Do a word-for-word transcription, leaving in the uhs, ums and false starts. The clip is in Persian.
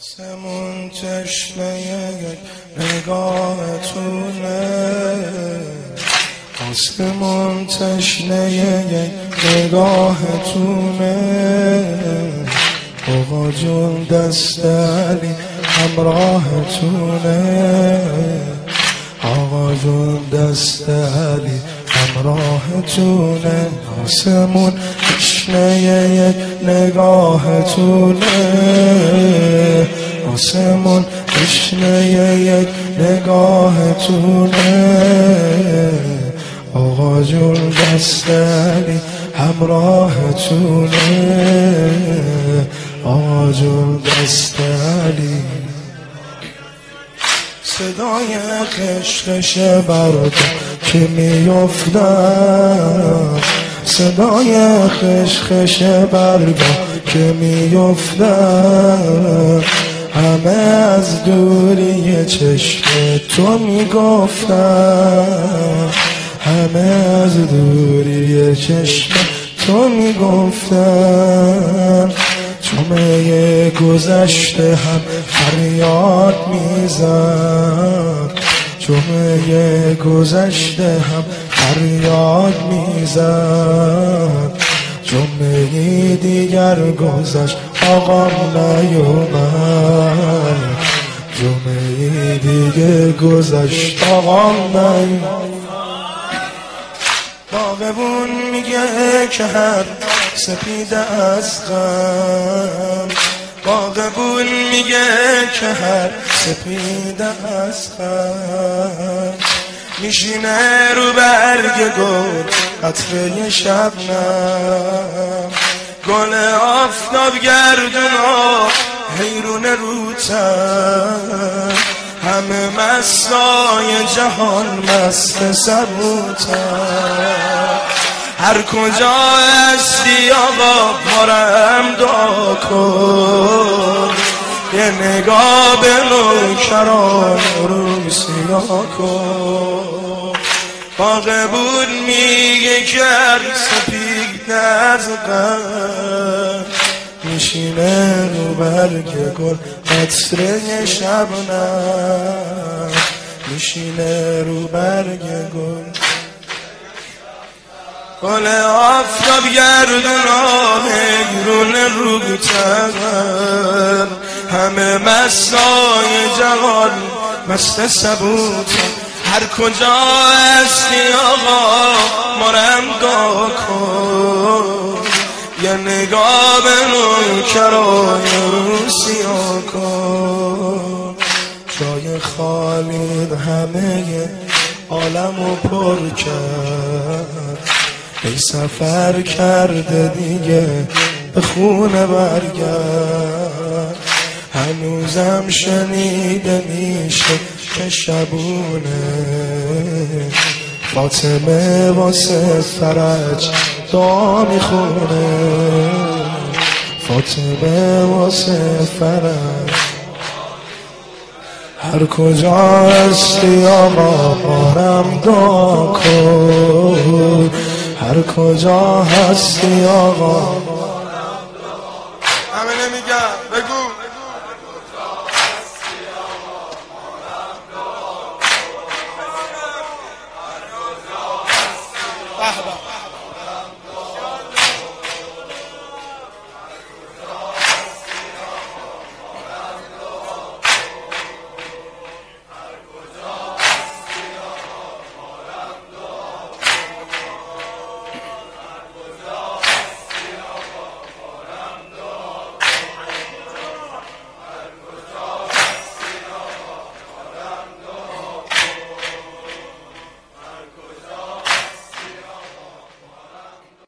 آسمون تشنه یک نگاهتونه، آسمون تشنه یک نگاهتونه. آقا جون دست علی همراهتونه، آقا جون دست علی همراهتونه. آسمون تشنه یک نگاهتونه، آسمون تشنه یک نگاهتونه. آقا جون دست علی همراهتونه، آقا جون دست علی. صدای خشخش برد که میافتد، صدای خشخش برد که میافتد. همه از دوری چشم تو میگفتن، همه از دوری چشم تو میگفتن. جمعه گذشته هم فریاد میزد، جمعه گذشته هم فریاد میزد. جمعه دیگر گذشت آقام نیومد، جمعه دیگه گذشت آقام نیومد. باغبون میگه که هر سپیده از غم، باغبون میگه که هر سپیده از غم. میشینه رو برگ گل قطره شبنم، گل آفتاب گردونا حیرون روتن. همه مستای جهان مست سبوتن. هر کجا هستی آقا مارم دعا کن، یه نگاه به نوکران رو سیاه کن. باغبون میگه که سپید از غم، میشینه رو برگ گل قطره شبنم، میشینه رو برگ گل. گل آفتاب گردونا حیرون روتن. همه مستای جهان مست سبوتن. هر کجا هستی آقا مارم دعا کن، یه نگاه به نوکران رو سیاه کن. جای خالی همه عالمو پر کرد، ای سفر کرده دیگه به خونه برگرد. هنوزم شنیده میشه که شبونه فاطمه واسه فرج دعا میخونه، فاطمه واسه فرج. هر کجا هستی آقا مارم دعا کن، هر کجا هستی آقا